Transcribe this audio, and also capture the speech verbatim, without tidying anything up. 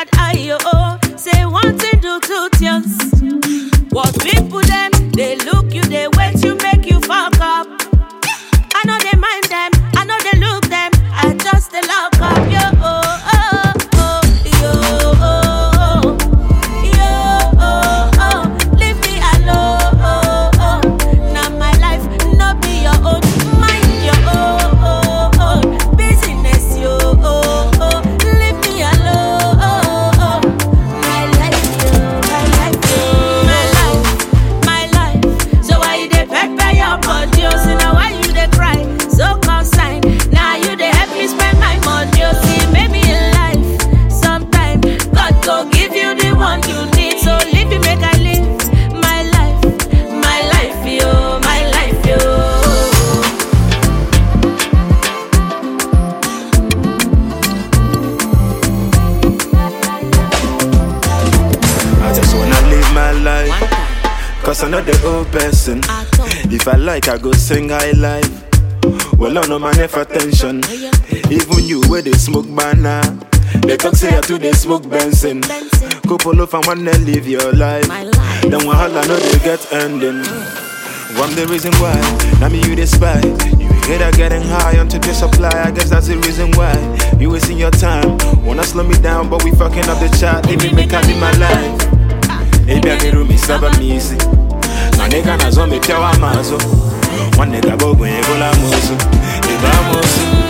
bad eye, oh. Say one thing, do two things. What people them, they look you, they wait you, make you fuck up. I know they mind them, I know they look them, I just they lock up, yo, oh, oh, oh, yo, oh, yo, oh, oh, leave me alone, oh, oh. Now my life, no be your own, mind your own, oh, oh, business, yo, oh, oh, leave me alone, oh, oh. My life, yo, my life, yo, my life, my life. So why you dey pepper your body, oh, so now why you dey cry? So consign, now you dey help me spend my money, oh, see, maybe in life, sometime, God go give you the one you need, so leave me, make I live my life, my life, yo, my life, yo. I just wanna live my life, cause I'm not the old person. If I like, I go sing high life. Well, I know my never attention. Even you where they smoke banana, they talk say I too they smoke Benson. Couple of and wanna live your life. Then one holla know they get ending. One the reason why, now me you despise. You hate her getting high onto the supply. I guess that's the reason why you wasting your time. Wanna slow me down, but we fucking up the chat. Leave me make I live my life. Maybe I get me saba me easy. My nigga na zo me pia wa mazo. One nigga go go la mozo.